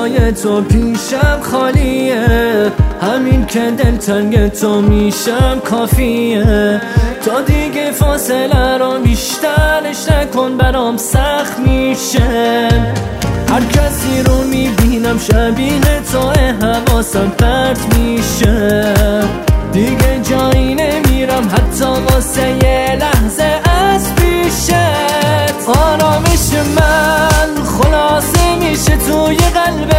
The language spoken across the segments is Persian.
جای تو پیشم خالیه، همین که دلتنگ تو میشم کافیه. تا دیگه فاصله رو بیشترش نکن، برام سخت میشه. هر کسی رو میبینم شبیه تو حواسم پرت میشه. دیگه جایی نمیرم حتی واسه یه لحظه از پیشت. آرامش من خلاصه میشه توی قلب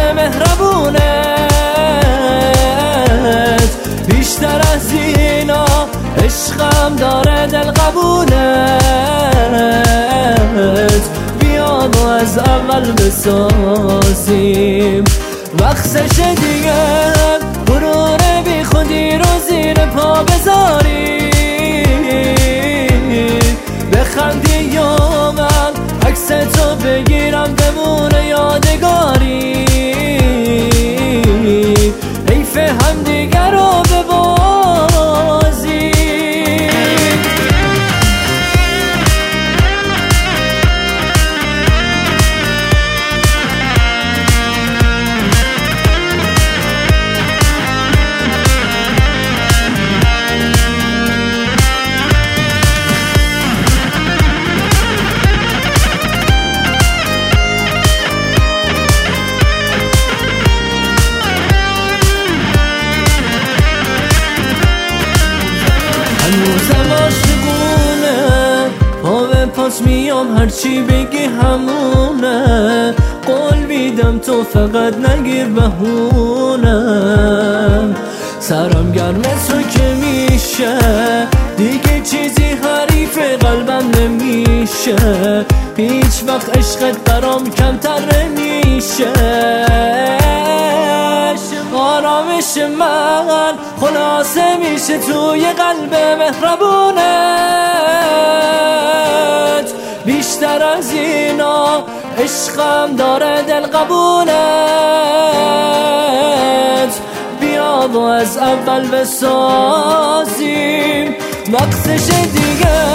مهربونت. بیشتر از اینا عشقم داره دل قبولت. بیا و از اول بسازیم، وقتش دیگه غرور بی خودی رو زیر پا بذاری. بخندی یا من عکس تو بگیرم بمونه یادگاری. حیف هم دیگر رو ببازی. هنوزم عاشقونه، پا به پاس میام هرچی بگی همونه. قول میدم تو فقط نگیر بهونه. سرم گرم تو که میشه، دیگه چیزی حریف قلبم نمیشه. هیچ وقت عشقت برام کمتر نمیشه. آرامش من خلاصه میشه توی قلب مهربونت. بیشتر از اینا عشقم داره دل قبولت. بیا و از اول بسازیم، وقتش دیگه